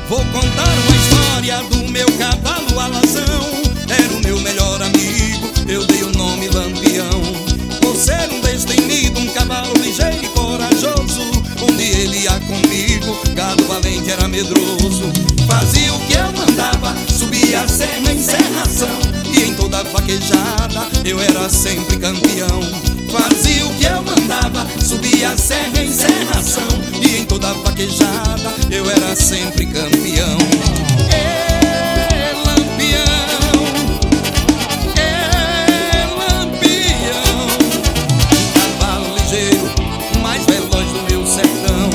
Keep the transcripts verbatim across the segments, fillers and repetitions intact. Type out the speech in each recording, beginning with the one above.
Vou contar uma história do meu cavalo alazão. Era o meu melhor amigo, eu dei o nome Lampião. Por ser um destemido, um cavalo ligeiro e corajoso, onde ele ia comigo, gado valente era medroso. Fazia o que eu mandava, subia a serra em serração, e em toda vaquejada eu era sempre campeão. Fazia o que eu mandava, subia a serra em serração, e em toda vaquejada eu era sempre campeão. É Lampião, é Lampião, um cavalo ligeiro, o mais veloz do meu sertão.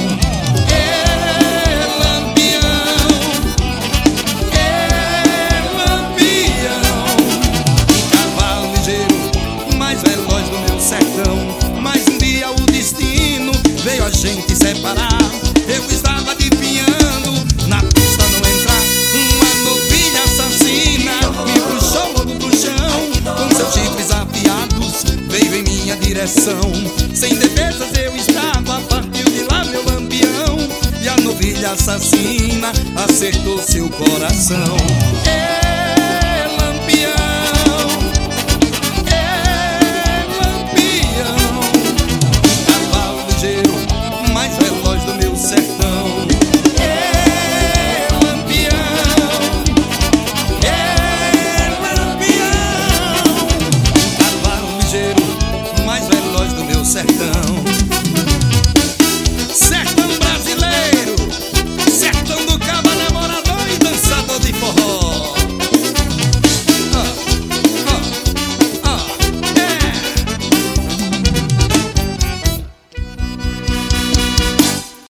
É Lampião, é Lampião, um cavalo ligeiro, o mais veloz do meu sertão. Mas um dia o destino veio a gente separar. Eu estava adivinhando, na pista não entrar, uma novilha assassina me puxou logo pro chão. Com seus chifres afiados veio em minha direção. Sem defesas eu estava, partiu de lá meu Lampião, e a novilha assassina acertou seu coração.